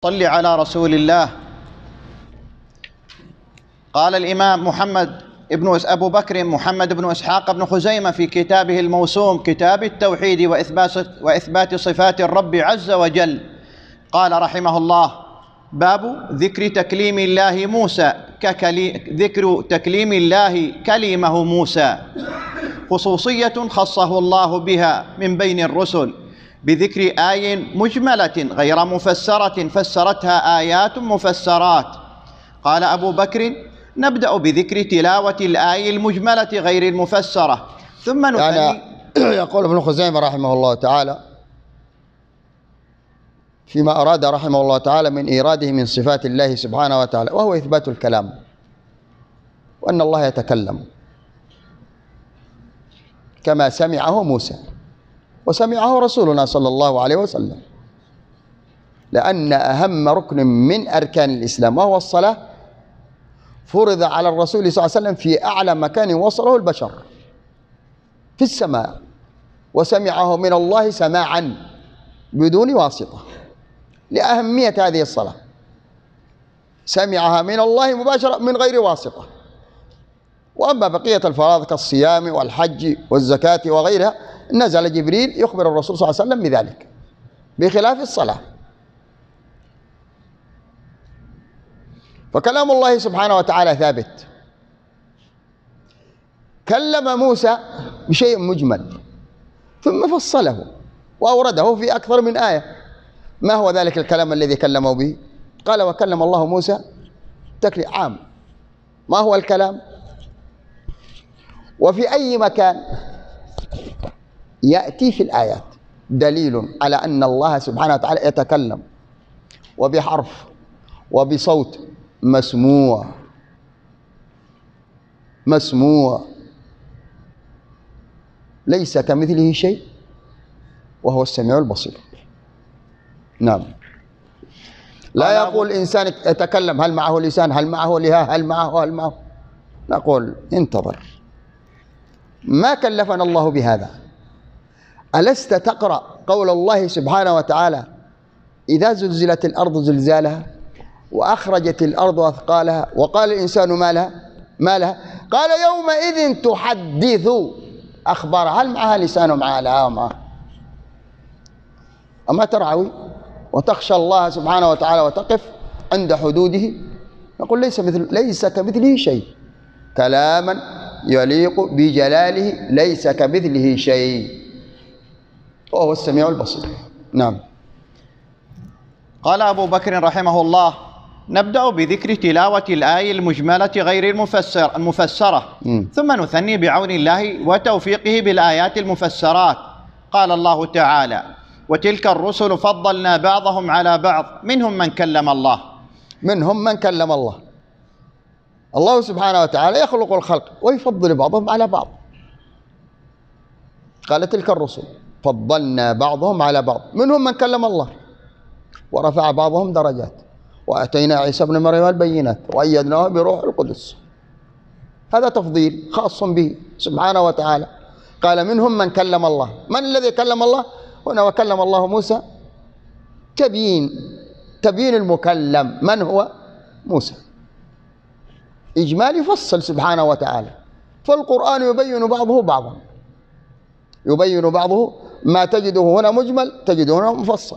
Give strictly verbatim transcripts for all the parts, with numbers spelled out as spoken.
صل على رسول الله. قال الإمام محمد ابن أبو بكر محمد بن إسحاق بن خزيمة في كتابه الموسوم كتاب التوحيد وإثبات صفات الرب عز وجل، قال رحمه الله: باب ذكر تكليم الله موسى ككلي ذكر تكليم الله كلمه موسى، خصوصية خصه الله بها من بين الرسل بذكر آي مجملة غير مفسرة فسرتها آيات مفسرات. قال أبو بكر: نبدأ بذكر تلاوة الآي المجملة غير المفسرة ثم نثني. يعني يقول ابن خزيمة رحمه الله تعالى فيما أراد رحمه الله تعالى من إيراده من صفات الله سبحانه وتعالى، وهو إثبات الكلام، وأن الله يتكلم كما سمعه موسى وسمعه رسولنا صلى الله عليه وسلم، لأن أهم ركن من أركان الإسلام وهو الصلاة فرض على الرسول صلى الله عليه وسلم في أعلى مكان وصله البشر في السماء، وسمعه من الله سماعا بدون واسطة لأهمية هذه الصلاة، سمعها من الله مباشرة من غير واسطة. وأما بقية الفرائض كالصيام والحج والزكاة وغيرها نزل جبريل يخبر الرسول صلى الله عليه وسلم بذلك، بخلاف الصلاة. فكلام الله سبحانه وتعالى ثابت. كلم موسى بشيء مجمل ثم فصله وأورده في أكثر من آية. ما هو ذلك الكلام الذي كلمه به؟ قال: وكلم الله موسى تكليم عام. ما هو الكلام؟ وفي أي مكان يأتي في الآيات دليل على أن الله سبحانه وتعالى يتكلم وبحرف وبصوت مسموع مسموع ليس كمثله شيء وهو السميع البصير. نعم. لا يقول إنسان يتكلم هل معه لسان، هل معه لها، هل معه هل معه نقول انتظر، ما كلفنا الله بهذا. ألست تقرأ قول الله سبحانه وتعالى: إذا زلزلت الأرض زلزالها وأخرجت الأرض أثقالها وقال الإنسان ما لها ما لها قال يومئذ تحدث أخبارها. هل معها لسان ومعها لها ومعها؟ أما ترعوي وتخشى الله سبحانه وتعالى وتقف عند حدوده؟ نقول ليس مثل ليس كمثله شيء، كلاما يليق بجلاله، ليس كمثله شيء وهو السميع البصير. نعم. قال أبو بكر رحمه الله: نبدأ بذكر تلاوة الآية المجملة غير المفسر المفسرة م. ثم نثني بعون الله وتوفيقه بالآيات المفسرات. قال الله تعالى: وتلك الرسل فضلنا بعضهم على بعض منهم من كلم الله. منهم من كلم الله. الله سبحانه وتعالى يخلق الخلق ويفضل بعضهم على بعض. قال: تلك الرسل فضلنا بعضهم على بعض منهم من كلم الله ورفع بعضهم درجات وأتينا عيسى ابن مريم البينات وأيدناه بروح القدس. هذا تفضيل خاص به سبحانه وتعالى. قال: منهم من كلم الله. من الذي كلم الله هنا؟ وكلم الله موسى تبيين تبيين المكلم. من هو؟ موسى. إجمال يفصل سبحانه وتعالى، فالقرآن يبين بعضه بعضا، يبين بعضه ما تجده هنا مجمل تجده هنا مفصل.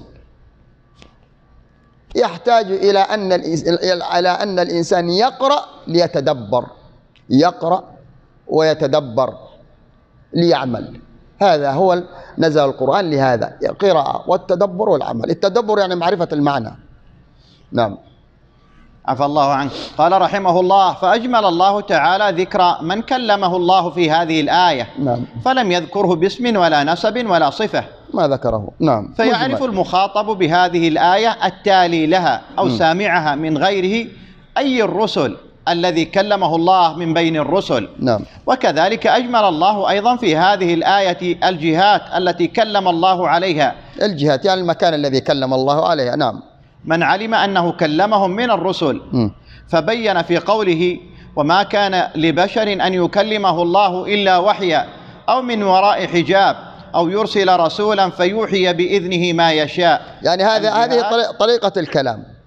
يحتاج إلى أن إلى أن الإنسان يقرأ ليتدبر، يقرأ ويتدبر ليعمل. هذا هو نزل القرآن لهذا، القراءة والتدبر والعمل. التدبر يعني معرفة المعنى. نعم. عفى الله عنك. قال رحمه الله: فأجمل الله تعالى ذكر من كلمه الله في هذه الآية. نعم. فلم يذكره باسم ولا نسب ولا صفة، ما ذكره. نعم. فيعرف مجمل. المخاطب بهذه الآية التالي لها أو م. سامعها من غيره أي الرسل الذي كلمه الله من بين الرسل. نعم. وكذلك أجمل الله أيضا في هذه الآية الجهات التي كلم الله عليها. الجهات يعني المكان الذي كلم الله عليها. نعم. من علم أنه كلمهم من الرسل م. فبين في قوله: وما كان لبشر أن يكلمه الله إلا وحيا أو من وراء حجاب أو يرسل رسولا فيوحي بإذنه ما يشاء. يعني هذه هذه طريقة الكلام.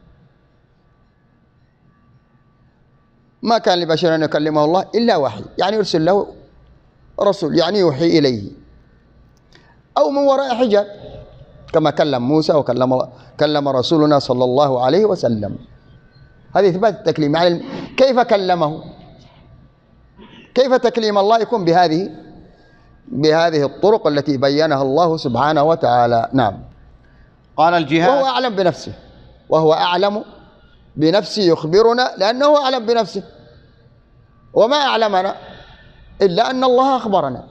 ما كان لبشر أن يكلمه الله إلا وحي، يعني يرسل له رسول، يعني يوحي إليه، أو من وراء حجاب كما كلم موسى وكلم كلم رسولنا صلى الله عليه وسلم. هذه إثبات التكليم. يعني كيف كلمه؟ كيف تكليم الله يكون بهذه بهذه الطرق التي بينها الله سبحانه وتعالى. نعم. قال الجهاد، وهو أعلم بنفسه، وهو أعلم بنفسه يخبرنا لأنه أعلم بنفسه، وما أعلمنا إلا أن الله أخبرنا،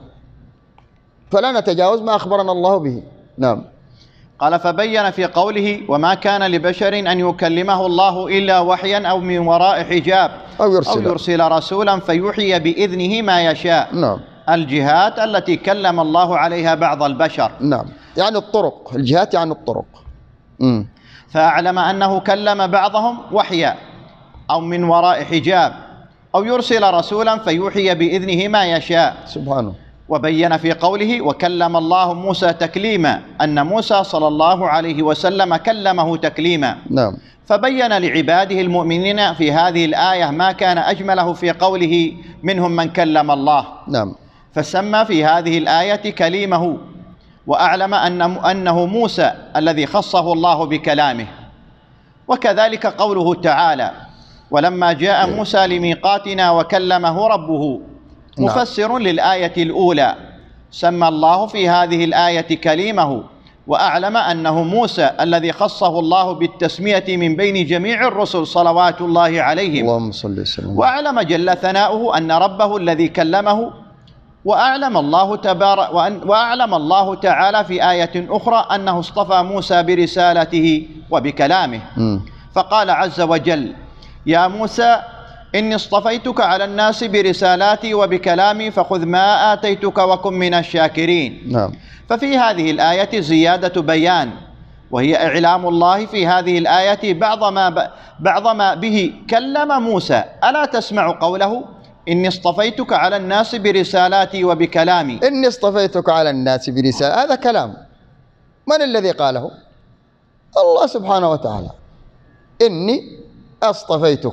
فلا نتجاوز ما أخبرنا الله به. نعم. قال فبين في قوله وما كان لبشر أن يكلمه الله إلا وحيا أو من وراء حجاب أو يرسل, أو يرسل رسولا فيوحي بإذنه ما يشاء. نعم. الجهات التي كلم الله عليها بعض البشر. نعم، يعني الطرق، الجهات يعني الطرق. م. فأعلم أنه كلم بعضهم وحيا أو من وراء حجاب أو يرسل رسولا فيوحي بإذنه ما يشاء سبحانه. وبين في قوله وكلم الله موسى تكليما أن موسى صلى الله عليه وسلم كلمه تكليما. نعم. فبين لعباده المؤمنين في هذه الآية ما كان أجمله في قوله منهم من كلم الله. نعم. فسمى في هذه الآية كليمه، وأعلم أن أنه موسى الذي خصه الله بكلامه. وكذلك قوله تعالى ولما جاء موسى لميقاتنا وكلمه ربه، مفسر للآية الأولى. سمى الله في هذه الآية كليمه، وأعلم أنه موسى الذي خصه الله بالتسمية من بين جميع الرسل صلوات الله عليهم. اللهم صل وسلم. وأعلم جل ثناؤه أن ربه الذي كلمه. وأعلم الله تبارك وأعلم الله تعالى في آية أخرى أنه اصطفى موسى برسالته وبكلامه. م. فقال عز وجل يا موسى إني اصطفيتك على الناس برسالاتي وبكلامي فخذ ما آتيتك وكن من الشاكرين. نعم. ففي هذه الآية زيادة بيان، وهي إعلام الله في هذه الآية بعض ما, بعض ما به كلم موسى. ألا تسمع قوله إني اصطفيتك على الناس برسالاتي وبكلامي؟ إني اصطفيتك على الناس برسالة، هذا كلام من الذي قاله؟ الله سبحانه وتعالى. إني اصطفيتك،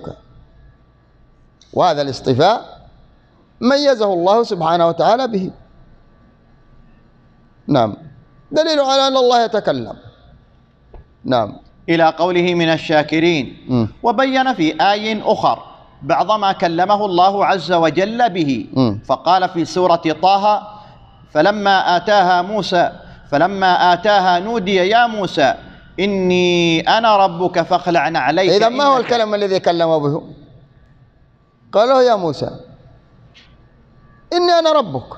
وهذا الاصطفاء ميزه الله سبحانه وتعالى به. نعم، دليل على أن الله يتكلم. نعم. إلى قوله من الشاكرين. م. وبين في آي أخر بعض ما كلمه الله عز وجل به. م. فقال في سورة طه فلما آتاها موسى فلما آتاها نودي يا موسى إني أنا ربك فاخلع عليك. إذا ما هو الكلام الذي كلمه به؟ قالوا يا موسى إني أنا ربك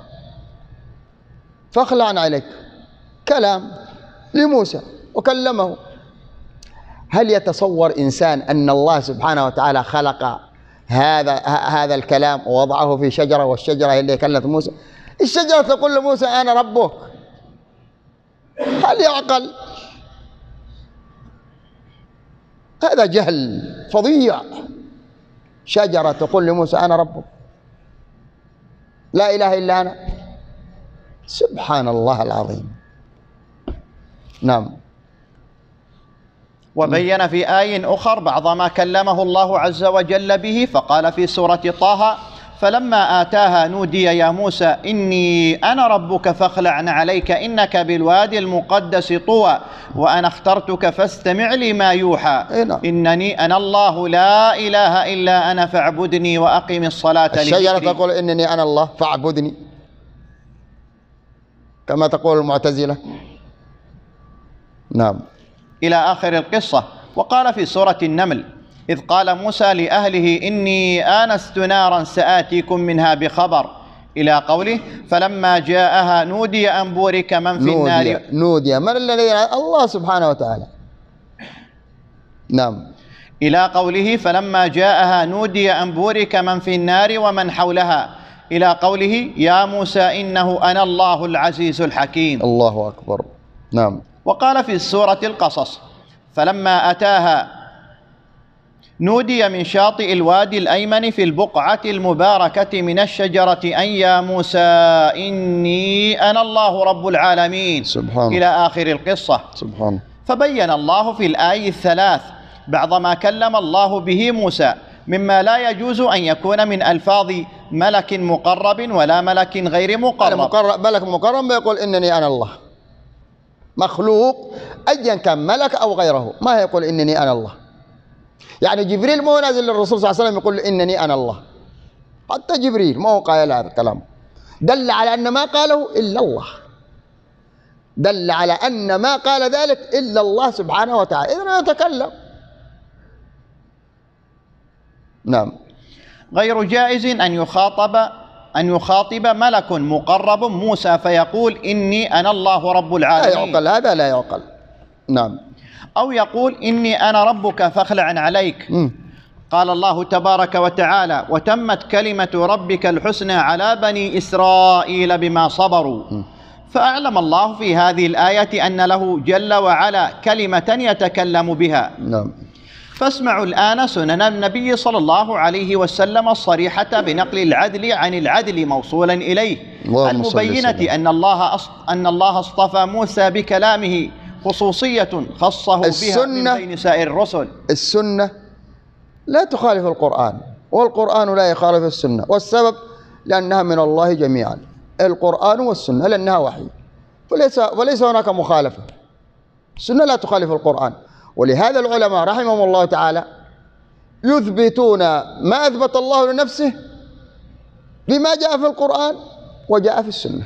فاخلع عليك، كلام لموسى وكلمه. هل يتصور إنسان أن الله سبحانه وتعالى خلق هذا هذا الكلام ووضعه في شجرة، والشجرة هي اللي كلمت موسى؟ الشجرة تقول لموسى أنا ربك؟ هل يعقل؟ هذا جهل فظيع. شجرة تقول لموسى أنا ربك، لا إله إلا أنا. سبحان الله العظيم. نعم. وبين في آي أخر بعض ما كلمه الله عز وجل به. فقال في سورة طه فلما آتاها نودي يا موسى إني أنا ربك فاخلع عليك إنك بالوادي المقدس طوى وأنا اخترتك فاستمع لما يوحى إنني أنا الله لا إله إلا أنا فاعبدني وأقم الصلاة لذكري. الشجرة تقول إنني أنا الله فاعبدني كما تقول المعتزلة. نعم. إلى آخر القصة. وقال في سورة النمل إذ قال موسى لأهله إني آنست نارا سآتيكم منها بخبر إلى قوله فلما جاءها نودي أن بورك من في نودي. النار. نودي من الذي؟ الله سبحانه وتعالى. نعم. إلى قوله فلما جاءها نودي أن بورك من في النار ومن حولها إلى قوله يا موسى إنه أنا الله العزيز الحكيم. الله أكبر. نعم. وقال في سورة القصص فلما أتاها نودي من شاطئ الوادي الأيمن في البقعة المباركة من الشجرة أن يا موسى إني أنا الله رب العالمين. سبحانه. إلى آخر القصة. سبحانه. فبين الله في الآي الثلاث بعض ما كلم الله به موسى مما لا يجوز أن يكون من ألفاظ ملك مقرب ولا ملك غير مقرب. مقرب ملك مقرب يقول إنني أنا الله، مخلوق أيا كان ملك أو غيره ما يقول إنني أنا الله. يعني جبريل مو نازل للرسول صلى الله عليه وسلم يقول إنني أنا الله، حتى جبريل ما هو قائل هذا الكلام، دل على أن ما قاله إلا الله، دل على أن ما قال ذلك إلا الله سبحانه وتعالى، إذن يتكلم. نعم. غير جائز أن يخاطب أن يخاطب ملك مقرب موسى فيقول إني أنا الله رب العالمين، لا يعقل، هذا لا يعقل. نعم. أو يقول إني أنا ربك فاخلع عليك. م. قال الله تبارك وتعالى: وتمت كلمة ربك الحسنى على بني إسرائيل بما صبروا. م. فأعلم الله في هذه الآية أن له جل وعلا كلمة يتكلم بها. نعم. فاسمعوا الآن سنن النبي صلى الله عليه وسلم الصريحة بنقل العدل عن العدل موصولا إليه، المبينة أن الله أن الله اصطفى موسى بكلامه خصوصية خصه بها من بين سائر الرسل. السنة لا تخالف القرآن، والقرآن لا يخالف السنة، والسبب لأنها من الله جميعا، القرآن والسنة لأنها وحي، وليس وليس هناك مخالفة. السنة لا تخالف القرآن، ولهذا العلماء رحمهم الله تعالى يثبتون ما أثبت الله لنفسه بما جاء في القرآن وجاء في السنة،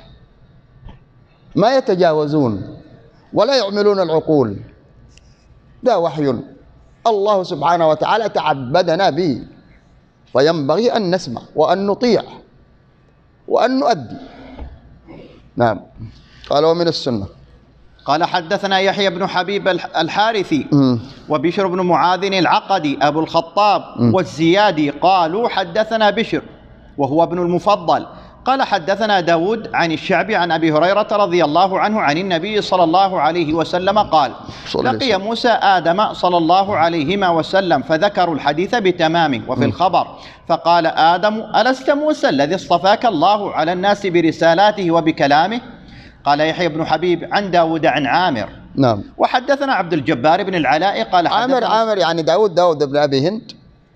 ما يتجاوزون ولا يعملون العقول، ده وحي الله سبحانه وتعالى تعبدنا به، فينبغي أن نسمع وأن نطيع وأن نؤدي. نعم. قال ومن السنة. قال حدثنا يحيى بن حبيب الحارثي وبشر بن معاذ العقدي أبو الخطاب والزيادي قالوا حدثنا بشر وهو ابن المفضل قال حدثنا داود عن الشعبي عن أبي هريرة رضي الله عنه عن النبي صلى الله عليه وسلم قال: لقي موسى آدم صلى الله عليهما وسلم فذكروا الحديث بتمامه. وفي الخبر فقال آدم: ألست موسى الذي اصطفاك الله على الناس برسالاته وبكلامه؟ قال يحيى بن حبيب عن داود عن عامر. نعم. وحدثنا عبد الجبار بن العلاء قال عامر عامر يعني داود داود بن أبي هند،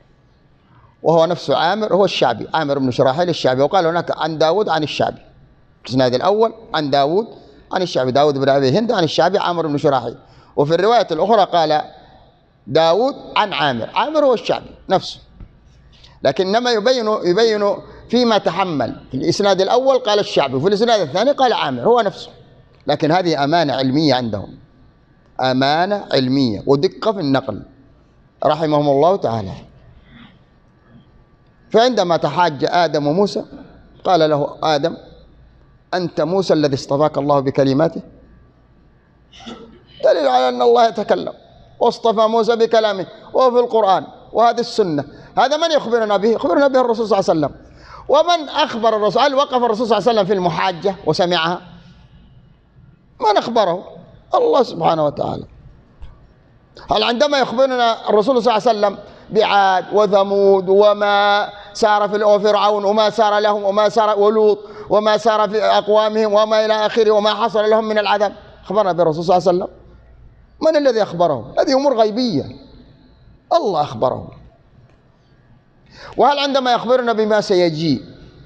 وهو نفسه عامر هو الشعبي، عامر بن شراحيل الشعبي، وقال هناك عن داود عن الشعبي، الإسناد الأول عن داود عن الشعبي، داود بن أبي هند عن الشعبي عامر بن شراحيل. وفي الرواية الأخرى قال داود عن عامر، عامر هو الشعبي نفسه، لكنما يبين يبين فيما تحمل. في الإسناد الأول قال الشعبي، وفي الإسناد الثاني قال عامر هو نفسه، لكن هذه أمانة علمية عندهم، أمانة علمية ودقة في النقل رحمهم الله تعالى. فعندما تحاج آدم وموسى قال له آدم: أنت موسى الذي اصطفاك الله بكلماته؟ دليل على أن الله يتكلم واصطفى موسى بكلامه، وفي القرآن وهذه السنة. هذا من يخبرنا به؟ يخبرنا به الرسول صلى الله عليه وسلم. ومن أخبر الرسول؟ هل وقف الرسول صلى الله عليه وسلم في المحاجة وسمعها؟ من أخبره؟ الله سبحانه وتعالى. هل عندما يخبرنا الرسول صلى الله عليه وسلم بعاد وثمود وما سار في فرعون وما سار لهم وما سار ولوط وما سار في أقوامهم وما إلى آخره وما حصل لهم من العذاب، أخبرنا بالرسول صلى الله عليه وسلم؟ من الذي أخبره؟ هذه أمور غيبية، الله أخبره. وهل عندما يخبرنا بما سيجيء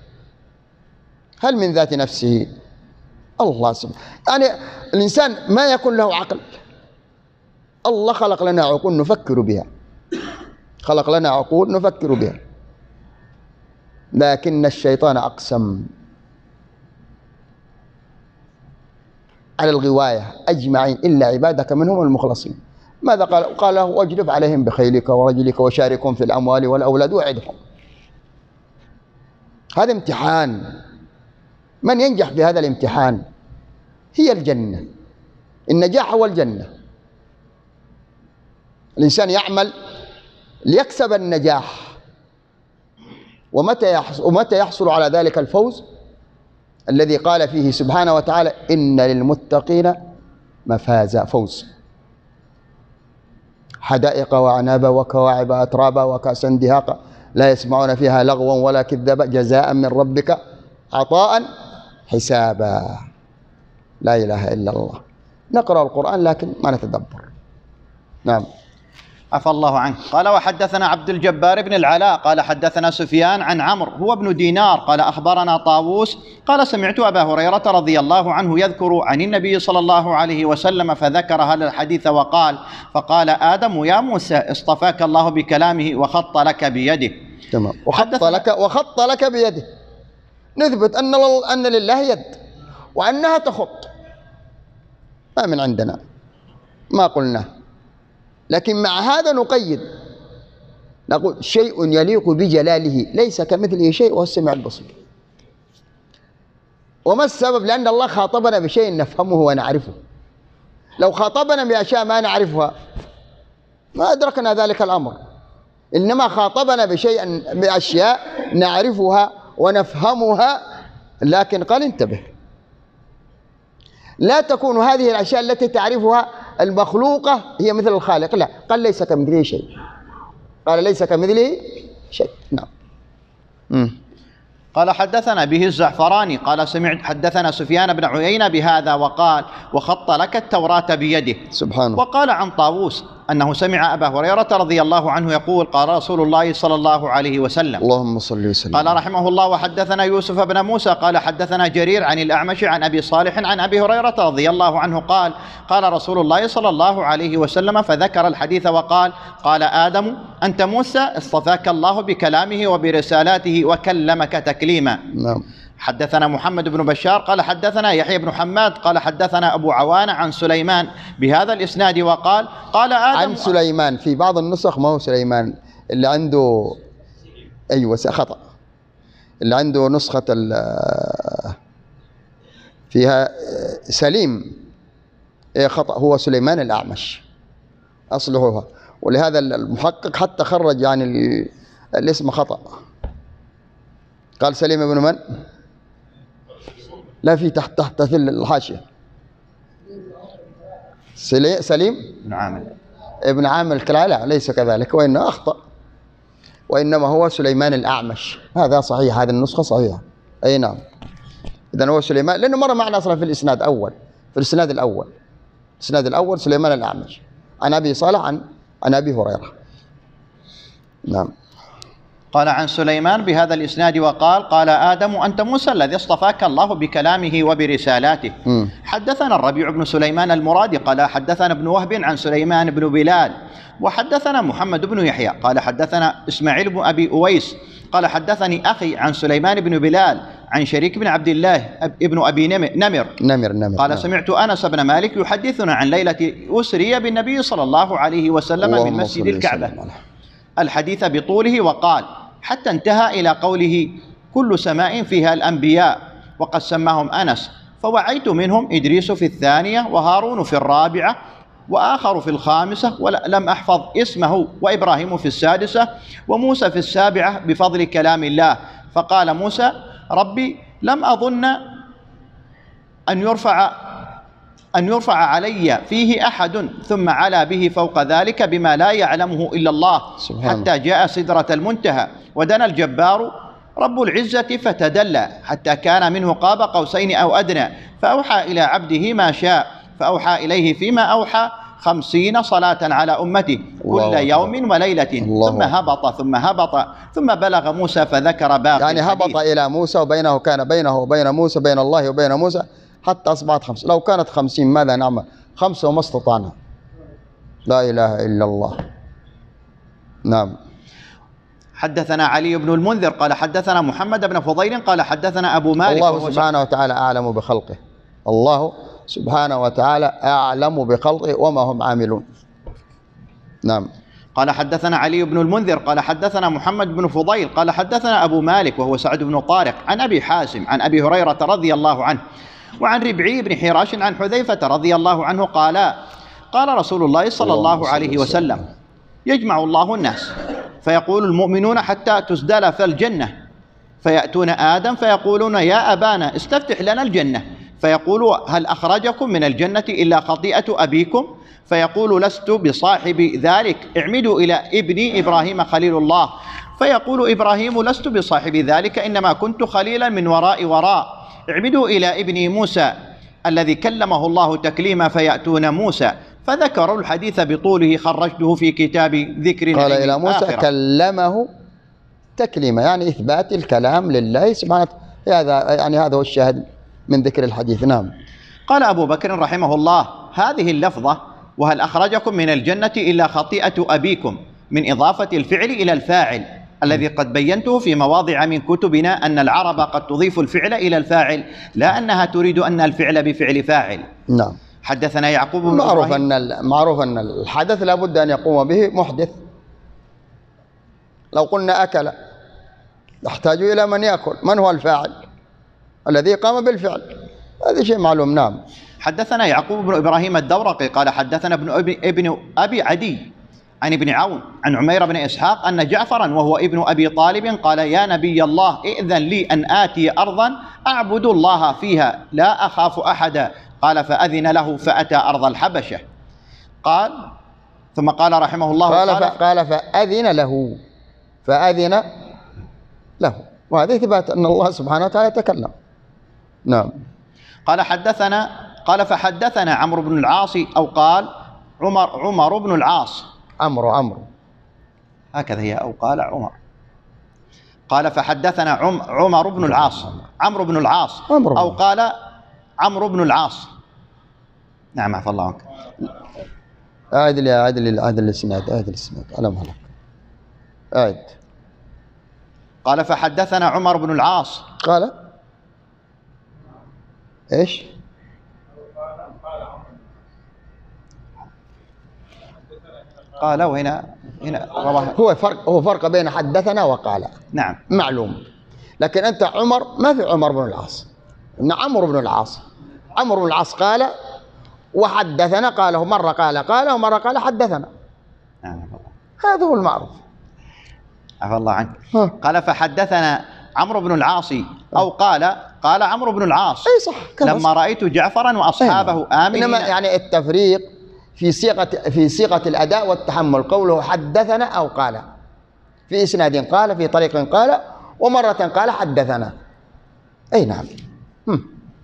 هل من ذات نفسه؟ الله سبحانه. يعني الإنسان ما يكون له عقل، الله خلق لنا عقول نفكر بها، خلق لنا عقول نفكر بها، لكن الشيطان أقسم على الغواية أجمعين إلا عبادك منهم المخلصين. ماذا قال؟ قال له: واجلب عليهم بخيلك ورجلك وشاركهم في الأموال والأولاد وعدهم. هذا امتحان، من ينجح في هذا الامتحان هي الجنة، النجاح هو الجنة. الإنسان يعمل ليكسب النجاح، ومتى يحصل, ومتى يحصل على ذلك الفوز الذي قال فيه سبحانه وتعالى: إن للمتقين مفازا، فوز، حدائق وعنابا وكواعب أترابا وكأسا دهاقا لا يسمعون فيها لغوا ولا كذابا جزاء من ربك عطاء حسابا. لا إله إلا الله. نقرأ القرآن لكن ما نتدبر. نعم. عفى الله عنك. قال وحدثنا عبد الجبار بن العلاء قال حدثنا سفيان عن عمرو هو ابن دينار قال أخبرنا طاووس قال سمعت أبا هريرة رضي الله عنه يذكر عن النبي صلى الله عليه وسلم فذكر هذا الحديث وقال فقال آدم يا موسى اصطفاك الله بكلامه وخط لك بيده. تمام. وخط لك وخط لك بيده، نثبت أن أن لله يد وأنها تخط، ما من عندنا ما قلنا، لكن مع هذا نقيد نقول شيء يليق بجلاله ليس كمثله شيء وهو السميع البصير. وما السبب؟ لأن الله خاطبنا بشيء نفهمه ونعرفه. لو خاطبنا بأشياء ما نعرفها ما أدركنا ذلك الأمر، إنما خاطبنا بشيء بأشياء نعرفها ونفهمها، لكن قال انتبه لا تكون هذه الأشياء التي تعرفها المخلوقة هي مثل الخالق، لا، قال ليس كمثله شيء، قال ليس كمثله شيء. نعم. مم. قال حدثنا به الزعفراني قال سمعت حدثنا سفيان بن عيينة بهذا وقال وخط لك التوراة بيده. سبحانه. وقال عن طاووس أنه سمع أبا هريرة رضي الله عنه يقول قال رسول الله صلى الله عليه وسلم. اللهم صل وسلم. قال رحمه الله وحدثنا يوسف بن موسى قال حدثنا جرير عن الأعمش عن أبي صالح عن أبي هريرة رضي الله عنه قال قال رسول الله صلى الله عليه وسلم فذكر الحديث وقال قال آدم أنت موسى اصطفاك الله بكلامه وبرسالاته وكلمك تكليما. نعم. حدثنا محمد بن بشار قال حدثنا يحيى بن حماد قال حدثنا أبو عوانة عن سليمان بهذا الإسناد وقال قال آدم عن سليمان، في بعض النسخ ما هو سليمان، اللي عنده أيوة خطأ، اللي عنده نسخة فيها سليم خطأ، هو سليمان الأعمش أصلحها، ولهذا المحقق حتى خرج يعني الاسم خطأ، قال سليم بن من؟ لا، في تحت تحت في الحاشية سليم بن عامر ابن عامر الكلالة، ليس كذلك، وإنه أخطأ، وإنما هو سليمان الأعمش. هذا صحيح، هذه النسخة صحيحة. أي نعم. إذن هو سليمان، لأنه مرة معنا أصلا في الإسناد أول، في الإسناد الأول الإسناد الأول سليمان الأعمش عن أبي صالح عن عن أبي هريرة. نعم. قال عن سليمان بهذا الإسناد وقال قال آدم أنت موسى الذي اصطفاك الله بكلامه وبرسالاته. م. حدثنا الربيع بن سليمان المرادي قال حدثنا ابن وهب عن سليمان بن بلال وحدثنا محمد بن يحيى قال حدثنا إسماعيل بن أبي أويس قال حدثني أخي عن سليمان بن بلال عن شريك بن عبد الله ابن أبي نمر نمر, نمر قال نمر. سمعت أنس بن مالك يحدثنا عن ليلة أسري بالنبي صلى الله عليه وسلم من مسجد الكعبة الحديث بطوله وقال حتى انتهى إلى قوله كل سماء فيها الأنبياء وقد سماهم أنس فوعيت منهم إدريس في الثانية وهارون في الرابعة وآخر في الخامسة ولم أحفظ اسمه وإبراهيم في السادسة وموسى في السابعة بفضل كلام الله. فقال موسى ربي لم أظن أن يرفع أن يرفع علي فيه أحد ثم علا به فوق ذلك بما لا يعلمه إلا الله حتى جاء سدرة المنتهى ودنا الجبار رب العزة فتدلى حتى كان منه قاب قوسين أو أدنى فأوحى إلى عبده ما شاء فأوحى إليه فيما أوحى خمسين صلاة على أمته كل يوم وليلة ثم هبط ثم هبط ثم بلغ موسى فذكر باقي يعني هبط الحديث. إلى موسى وبينه كان بينه وبين موسى بين الله وبين موسى حتى أصبحت خمس. لو كانت خمسين ماذا نعمل؟ خمسة وما استطعنا. لا إله إلا الله. نعم. حدثنا علي بن المنذر قال حدثنا محمد بن فضيل قال حدثنا أبو مالك الله سبحانه وتعالى أعلم بخلقه الله سبحانه وتعالى أعلم بخلقه وما هم عاملون. نعم. قال حدثنا علي بن المنذر قال حدثنا محمد بن فضيل قال حدثنا أبو مالك وهو سعد بن طارق عن أبي حازم عن أبي هريرة رضي الله عنه وعن ربعي بن حراش عن حذيفة رضي الله عنه قال قال رسول الله صلى الله عليه وسلم يجمع الله الناس فيقول المؤمنون حتى تسدل في الجنة فيأتون آدم فيقولون يا أبانا استفتح لنا الجنة فيقول هل أخرجكم من الجنة إلا خطيئة أبيكم فيقول لست بصاحب ذلك اعمدوا إلى ابني إبراهيم خليل الله فيقول إبراهيم لست بصاحب ذلك إنما كنت خليلا من وراء وراء اعمدوا إلى ابني موسى الذي كلمه الله تكليما فيأتون موسى فذكروا الحديث بطوله، خرجته في كتاب ذكر قال نعيم إلى موسى الآخرة. كلمه تكليما، يعني إثبات الكلام لله سبحانه. هذا يعني هذا هو الشاهد من ذكر الحديث. نعم. قال أبو بكر رحمه الله: هذه اللفظة وهل أخرجكم من الجنة إلا خطيئة أبيكم من إضافة الفعل إلى الفاعل الذي قد بينته في مواضع من كتبنا أن العرب قد تضيف الفعل إلى الفاعل لا أنها تريد أن الفعل بفعل فاعل. نعم. حدثنا يعقوب بن معروف إبراهيم. أن معروف أن الحدث لابد أن يقوم به محدث. لو قلنا أكل نحتاج إلى من يأكل، من هو الفاعل الذي قام بالفعل؟ هذا شيء معلوم. نعم. حدثنا يعقوب بن إبراهيم الدورقي قال حدثنا ابن أبي, ابن أبي عدي عن ابن عون عن عمير بن إسحاق أن جعفرا وهو ابن أبي طالب قال: يا نبي الله ائذن لي أن آتي أرضا أعبد الله فيها لا أخاف أحدا. قال: فأذن له فأتى أرض الحبشة. قال ثم قال رحمه الله قال, قال, قال فأذن له فأذن له، وهذا إثبات أن الله سبحانه وتعالى تكلم. نعم. قال حدثنا قال فحدثنا عمرو بن العاص أو قال عمر عمر بن العاص عمرو عمرو هكذا هي أو قال عمر. قال فحدثنا عم عمر بن العاص عمرو بن العاص أو قال عمرو بن العاص. نعم عفى الله عنك. أعد لي أعد لي أعد الإسناد أعد الإسناد على مهلك أعد. قال فحدثنا عمر بن العاص قال إيش؟ قال وهنا هنا هو فرق هو فرق بين حدثنا وقال. نعم معلوم. لكن أنت عمر ما في عمر بن العاص، إن عمرو بن العاص. عمرو بن العاص قال وحدثنا، قاله مرة قال قال ومرة قال حدثنا. نعم. هذا هو المعروف. عفى الله عنك. قال فحدثنا عمرو بن العاص أو قال قال عمرو بن العاص. أي صح. لما رأيت جعفرا وأصحابه آمنين. إنما يعني التفريق في صيغة في صيغة الأداء والتحمل، قوله حدثنا أو قال، في إسناد قال، في طريق قال، ومرة قال حدثنا. أي نعم. هم.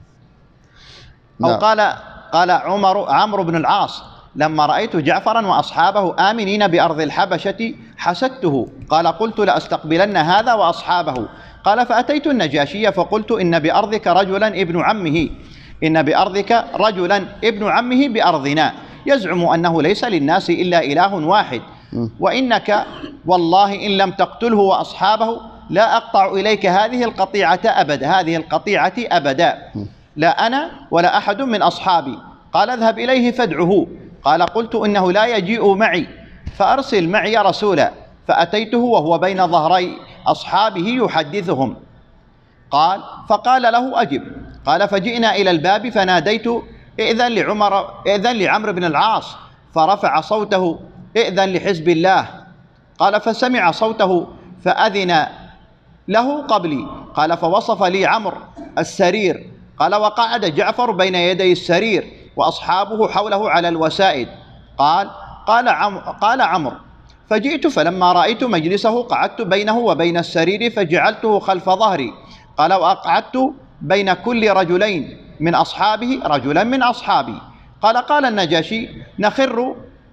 أو نعم. قال قال عمر عمرو بن العاص لما رأيت جعفرا وأصحابه آمنين بأرض الحبشة حسدته. قال قلت لأستقبلن هذا وأصحابه. قال فأتيت النجاشي فقلت إن بأرضك رجلا ابن عمه إن بأرضك رجلا ابن عمه بأرضنا يزعم أنه ليس للناس إلا إله واحد، وإنك والله إن لم تقتله وأصحابه لا أقطع إليك هذه القطيعة أبدا هذه القطيعة أبدا لا أنا ولا أحد من أصحابي. قال اذهب إليه فادعه. قال قلت إنه لا يجيء معي فأرسل معي رسولا. فأتيته وهو بين ظهري أصحابه يحدثهم. قال فقال له أجب. قال فجئنا إلى الباب فناديت ائذن لعمر ائذن لعمرو بن العاص، فرفع صوته ائذن لحزب الله. قال فسمع صوته فأذن له قبلي. قال فوصف لي عمرو السرير. قال وقعد جعفر بين يدي السرير وأصحابه حوله على الوسائد. قال قال عم قال عمرو فجئت فلما رأيت مجلسه قعدت بينه وبين السرير فجعلته خلف ظهري. قال وأقعدت بين كل رجلين من أصحابه رجلا من أصحابي. قال قال النجاشي نخر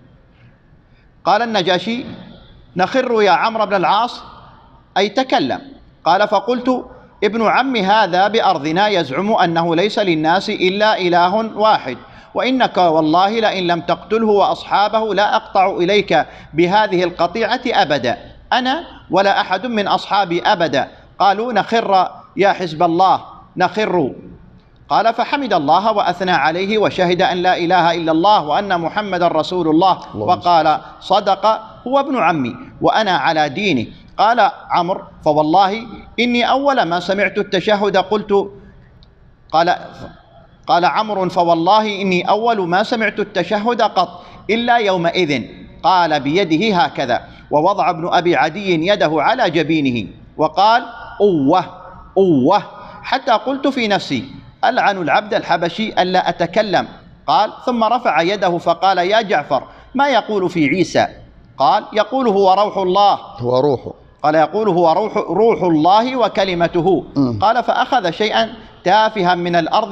قال النجاشي نخر يا عمرو بن العاص أي تكلم. قال فقلت ابن عم هذا بأرضنا يزعم أنه ليس للناس إلا إله واحد، وإنك والله لئن لم تقتله وأصحابه لا أقطع إليك بهذه القطيعة أبدا أنا ولا أحد من أصحابي أبدا. قالوا نخر يا حزب الله نخر. قال فحمد الله وأثنى عليه وشهد أن لا إله إلا الله وأن محمد رسول الله وقال صدق هو ابن عمي وأنا على دينه. قال عمرو فوالله إني أول ما سمعت التشهد قلت قال قال عمرو فوالله إني أول ما سمعت التشهد قط إلا يومئذ قال بيده هكذا، ووضع ابن أبي عدي يده على جبينه وقال أوه أوه حتى قلت في نفسي ألعن العبد الحبشي ألا أتكلم. قال ثم رفع يده فقال يا جعفر ما يقول في عيسى؟ قال يقول هو روح الله. هو روحه. قال يقول هو روح, روح الله وكلمته. م. قال فأخذ شيئا تافها من الأرض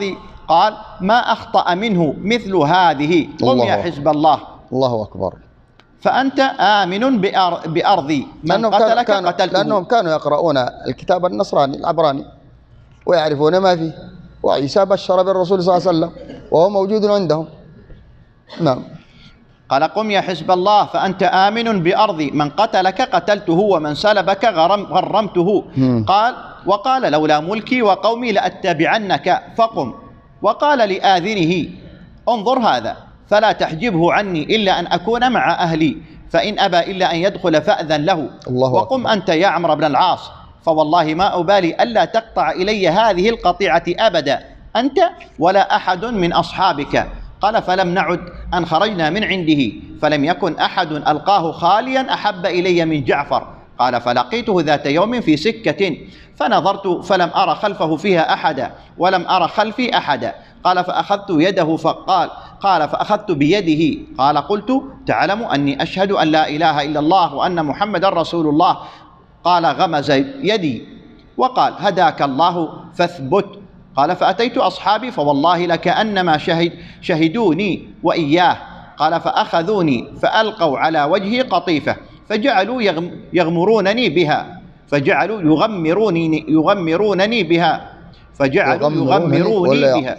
قال ما أخطأ منه مثل هذه، قم يا حزب الله. الله أكبر. فأنت آمن بأرضي، من قتلك كانوا قتلته. لأنهم كانوا يقرؤون الكتاب النصراني العبراني ويعرفون ما فيه، وعيسى بشر بالرسول صلى الله عليه وسلم وهو موجود عندهم. نعم. قال قم يا حزب الله فأنت آمن بأرضي، من قتلك قتلته ومن سلبك غرم غرمته. مم. قال وقال لولا ملكي وقومي لأتبعنك، فقم. وقال لآذنه انظر هذا فلا تحجبه عني إلا أن أكون مع أهلي، فإن أبى إلا أن يدخل فأذن له. الله وقم أكبر. أنت يا عمرو بن العاص، فوالله ما أبالي ألا تقطع إلي هذه القطيعة أبدا، أنت ولا أحد من أصحابك. قال فلم نعد أن خرجنا من عنده، فلم يكن أحد ألقاه خاليا أحب إلي من جعفر. قال فلقيته ذات يوم في سكة فنظرت فلم أرى خلفه فيها أحدا ولم أرى خلفي أحدا. قال فأخذت يده فقال قال فأخذت بيده. قال قلت تعلم أني أشهد أن لا إله إلا الله وأن محمد رسول الله. قال غمز يدي وقال هداك الله فاثبت. قال فأتيت أصحابي فوالله لكأنما شهد شهدوني وإياه. قال فأخذوني فألقوا على وجهي قطيفة فجعلوا يغمرونني بها فجعلوا يغمرونني يغمرونني بها فجعلوا يغمروني بها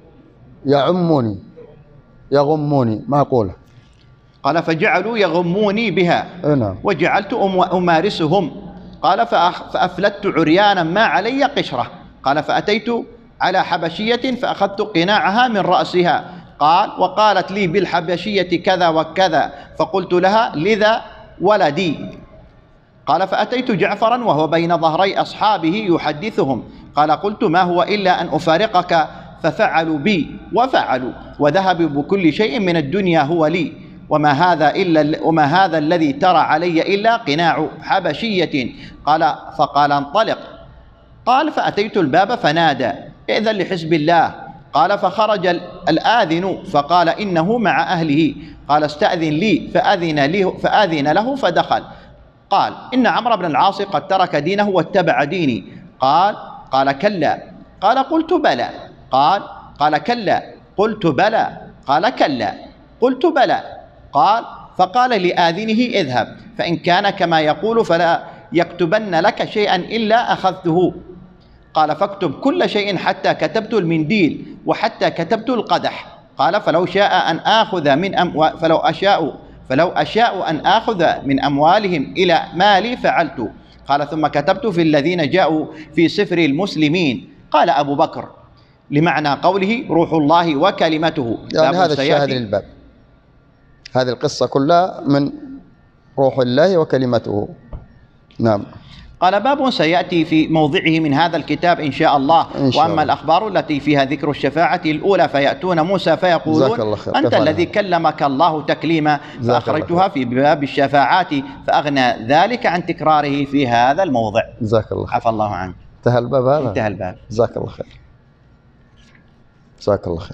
يعموني يغموني ما أقوله. قال فجعلوا يغموني بها نعم. وجعلت أمارسهم. قال فأفلت عريانا ما علي قشرة. قال فأتيت على حبشية فأخذت قناعها من رأسها. قال وقالت لي بالحبشية كذا وكذا، فقلت لها لذا ولدي. قال فأتيت جعفرا وهو بين ظهري أصحابه يحدثهم. قال قلت ما هو إلا أن أفارقك، ففعلوا بي وفعلوا وذهبوا بكل شيء من الدنيا هو لي، وما هذا إلا وما هذا الذي ترى علي إلا قناع حبشية. قال فقال انطلق. قال فأتيت الباب فنادى إذن لحزب الله. قال فخرج الآذن فقال إنه مع أهله. قال استأذن لي فأذن, لي فأذن له فدخل. قال إن عمرو بن العاص قد ترك دينه واتبع ديني. قال قال كلا. قال قلت بلى. قال قال كلا. قلت بلى. قال كلا. قلت بلى. قال فقال لآذنه اذهب فإن كان كما يقول فلا يكتبن لك شيئا إلا أخذته. قال فاكتب كل شيء حتى كتبت المنديل وحتى كتبت القدح. قال فلو شاء أن آخذ من أم فلو أشاء فلو أشاء أن آخذ من أموالهم إلى مالي فعلت. قال ثم كتبت في الذين جاءوا في سفر المسلمين. قال أبو بكر لمعنى قوله روح الله وكلمته. يعني هذا الشاهد للباب، هذه القصة كلها من روح الله وكلمته. نعم. قال باب سيأتي في موضعه من هذا الكتاب إن شاء الله. إن شاء وأما الله. الأخبار التي فيها ذكر الشفاعة الأولى فيأتون موسى فيقولون أنت الذي كلمك الله تكليما، فأخرجتها في باب الشفاعات فأغنى ذلك عن تكراره في هذا الموضع. جزاك الله خير. عفى الله عنك. انتهى الباب هذا. انتهى الباب. جزاك الله خير. جزاك الله خير.